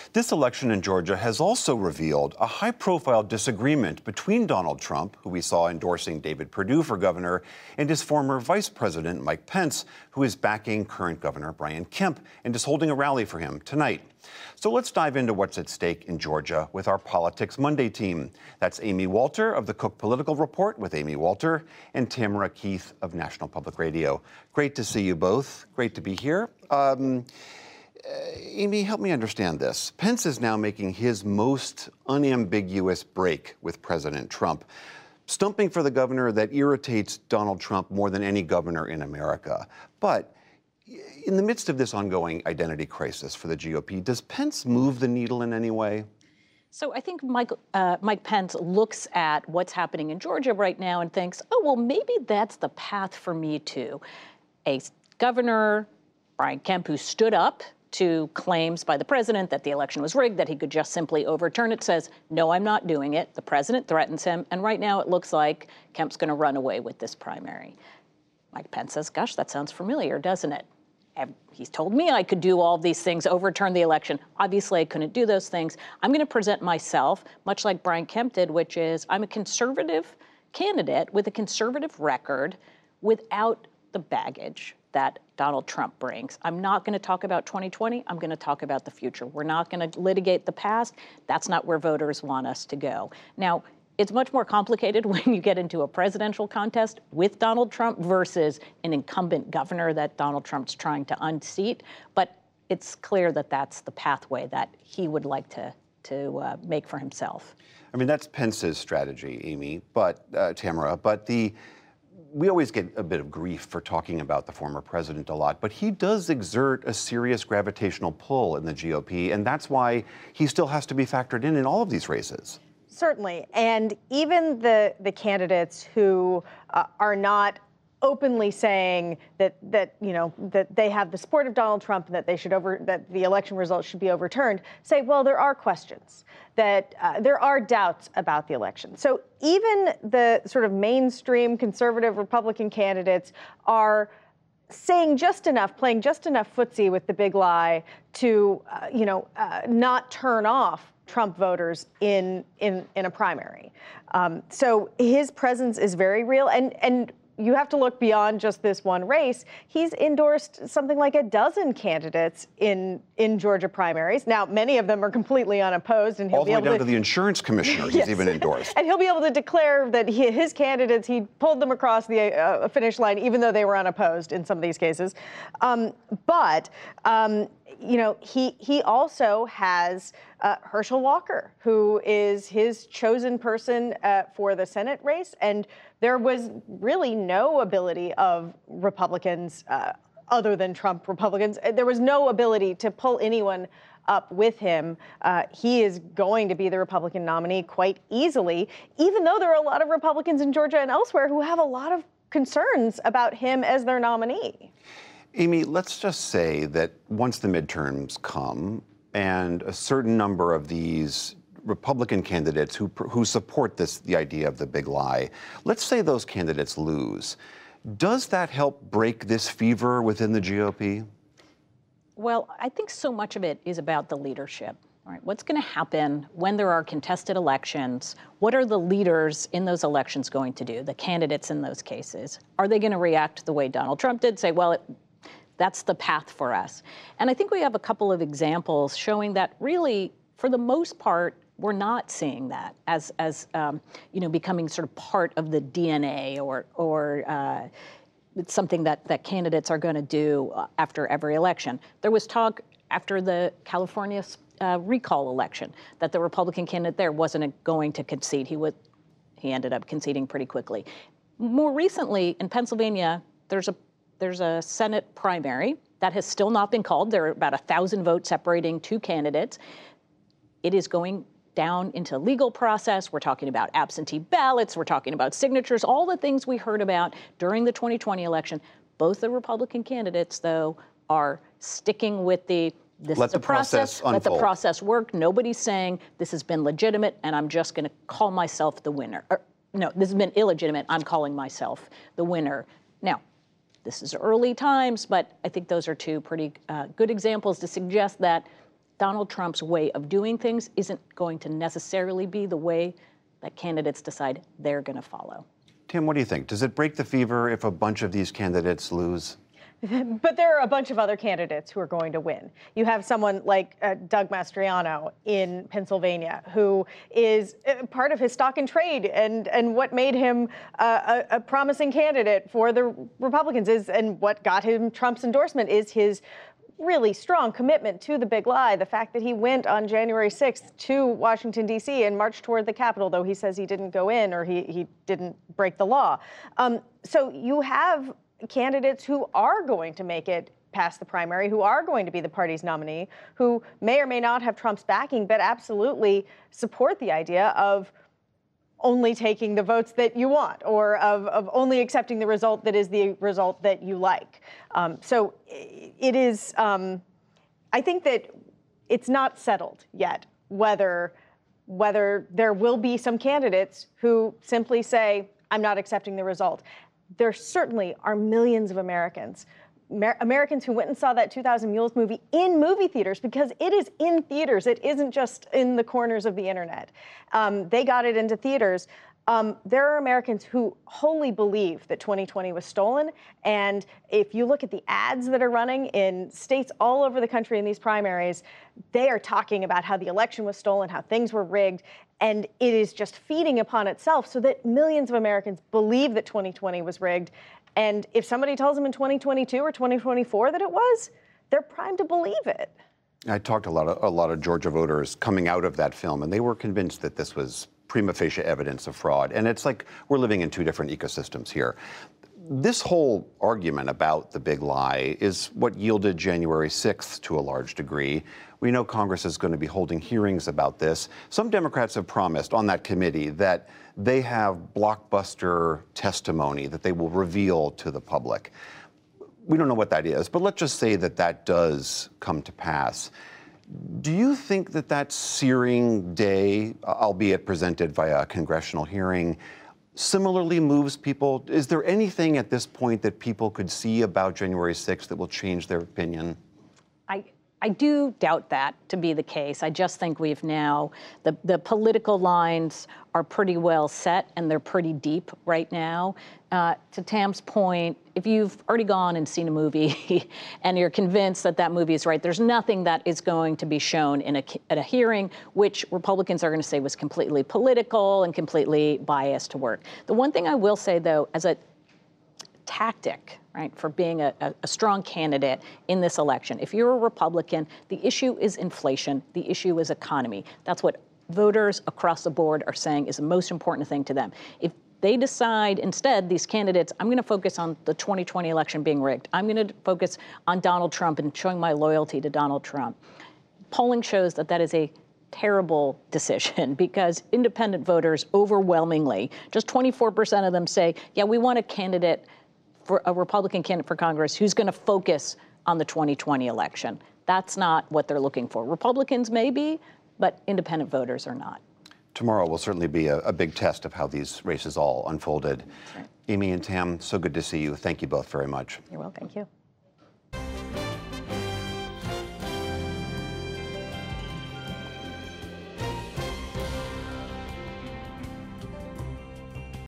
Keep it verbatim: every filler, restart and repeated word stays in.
This election in Georgia has also revealed a high-profile disagreement between Donald Trump, who we saw endorsing David Perdue for governor, and his former vice president, Mike Pence, who is backing current Governor Brian Kemp and is holding a rally for him tonight. So let's dive into what's at stake in Georgia with our Politics Monday team. That's Amy Walter of the Cook Political Report with Amy Walter and Tamara Keith of National Public Radio. Great to see you both. Great to be here. Um, uh, Amy, help me understand this. Pence is now making his most unambiguous break with President Trump, stumping for the governor that irritates Donald Trump more than any governor in America. But in the midst of this ongoing identity crisis for the G O P, does Pence move the needle in any way? So I think Mike, uh, Mike Pence looks at what's happening in Georgia right now and thinks, oh, well, maybe that's the path for me too. A governor, Brian Kemp, who stood up to claims by the president that the election was rigged, that he could just simply overturn it, says, no, I'm not doing it. The president threatens him. And right now it looks like Kemp's going to run away with this primary. Mike Pence says, gosh, that sounds familiar, doesn't it? He's told me I could do all these things, overturn the election. Obviously, I couldn't do those things. I'm going to present myself, much like Brian Kemp did, which is I'm a conservative candidate with a conservative record without the baggage that Donald Trump brings. I'm not going to talk about twenty twenty. I'm going to talk about the future. We're not going to litigate the past. That's not where voters want us to go. Now, it's much more complicated when you get into a presidential contest with Donald Trump versus an incumbent governor that Donald Trump's trying to unseat. But it's clear that that's the pathway that he would like to, to uh, make for himself. I mean, that's Pence's strategy, Amy, but uh, Tamara, but the we always get a bit of grief for talking about the former president a lot, but he does exert a serious gravitational pull in the G O P, and that's why he still has to be factored in in all of these races. Certainly, and even the the candidates who uh, are not openly saying that that you know that they have the support of Donald Trump and that they should over that the election results should be overturned, say, well, there are questions, that uh, there are doubts about the election. So even the sort of mainstream conservative Republican candidates are saying just enough, playing just enough footsie with the big lie to uh, you know uh, not turn off Trump voters in in in a primary. Um, so his presence is very real, and and you have to look beyond just this one race. He's endorsed something like a dozen candidates in in Georgia primaries. Now, many of them are completely unopposed, and he'll all the be way able down to, to the insurance commissioners. Yes. He's even endorsed, and he'll be able to declare that he, his candidates, he pulled them across the uh, finish line, even though they were unopposed in some of these cases. Um, but um, you know, he he also has uh, Herschel Walker, who is his chosen person uh, for the Senate race, and there was really no ability of Republicans, uh, other than Trump Republicans, there was no ability to pull anyone up with him. Uh, he is going to be the Republican nominee quite easily, even though there are a lot of Republicans in Georgia and elsewhere who have a lot of concerns about him as their nominee. Amy, let's just say that once the midterms come and a certain number of these Republican candidates who who support this, the idea of the big lie, let's say those candidates lose. Does that help break this fever within the G O P? Well, I think so much of it is about the leadership. All right, what's going to happen when there are contested elections? What are the leaders in those elections going to do, the candidates in those cases? Are they going to react the way Donald Trump did, say, well, it, that's the path for us? And I think we have a couple of examples showing that really, for the most part, we're not seeing that as, as um, you know, becoming sort of part of the D N A or, or uh, it's something that, that candidates are going to do after every election. There was talk after the California uh, recall election that the Republican candidate there wasn't going to concede. He would, he ended up conceding pretty quickly. More recently, in Pennsylvania, there's a there's a Senate primary that has still not been called. There are about a thousand votes separating two candidates. It is going down into legal process. We're talking about absentee ballots. We're talking about signatures, all the things we heard about during the twenty twenty election. Both the Republican candidates, though, are sticking with the this let is a the process, process, let the unfold. process work. Nobody's saying this has been legitimate and I'm just going to call myself the winner. Or, no, this has been illegitimate. I'm calling myself the winner. Now, this is early times, but I think those are two pretty uh, good examples to suggest that Donald Trump's way of doing things isn't going to necessarily be the way that candidates decide they're going to follow. Tim, what do you think? Does it break the fever if a bunch of these candidates lose? But there are a bunch of other candidates who are going to win. You have someone like uh, Doug Mastriano in Pennsylvania, who is uh, part of his stock and trade, and, and what made him uh, a, a promising candidate for the Republicans is, and what got him Trump's endorsement is his really strong commitment to the big lie. The fact that he went on January sixth to Washington, D C and marched toward the Capitol, though he says he didn't go in or he, he didn't break the law. Um, so you have candidates who are going to make it past the primary, who are going to be the party's nominee, who may or may not have Trump's backing, but absolutely support the idea of only taking the votes that you want, or of, of only accepting the result that is the result that you like. Um, so it is, um, I think that it's not settled yet whether, whether there will be some candidates who simply say, I'm not accepting the result. There certainly are millions of Americans, Amer- Americans who went and saw that two thousand Mules movie in movie theaters, because it is in theaters. It isn't just in the corners of the internet. Um, they got it into theaters. Um, there are Americans who wholly believe that twenty twenty was stolen. And if you look at the ads that are running in states all over the country in these primaries, they are talking about how the election was stolen, how things were rigged. And it is just feeding upon itself so that millions of Americans believe that twenty twenty was rigged. And if somebody tells them in twenty twenty-two or twenty twenty-four that it was, they're primed to believe it. I talked to a lot of, a lot of Georgia voters coming out of that film, and they were convinced that this was prima facie evidence of fraud. And it's like we're living in two different ecosystems here. This whole argument about the big lie is what yielded January sixth to a large degree. We know Congress is going to be holding hearings about this. Some Democrats have promised on that committee that they have blockbuster testimony that they will reveal to the public. We don't know what that is, but let's just say that that does come to pass. Do you think that that searing day, albeit presented via a congressional hearing, similarly moves people? Is there anything at this point that people could see about January sixth that will change their opinion? I, I do doubt that to be the case. I just think we've now, the, the political lines are pretty well set and they're pretty deep right now. Uh, to Tam's point, if you've already gone and seen a movie and you're convinced that that movie is right, there's nothing that is going to be shown in a, at a hearing which Republicans are going to say was completely political and completely biased to work. The one thing I will say, though, as a tactic, right, for being a, a, a strong candidate in this election, if you're a Republican, the issue is inflation, the issue is economy. That's what voters across the board are saying is the most important thing to them. If they decide instead, these candidates, I'm going to focus on the twenty twenty election being rigged. I'm going to focus on Donald Trump and showing my loyalty to Donald Trump. Polling shows that that is a terrible decision because independent voters overwhelmingly, just twenty-four percent of them say, yeah, we want a candidate, for a Republican candidate for Congress who's going to focus on the twenty twenty election. That's not what they're looking for. Republicans may be, but independent voters are not. Tomorrow will certainly be a, a big test of how these races all unfolded. Right. Amy and Tam, so good to see you. Thank you both very much. You're welcome. Thank you.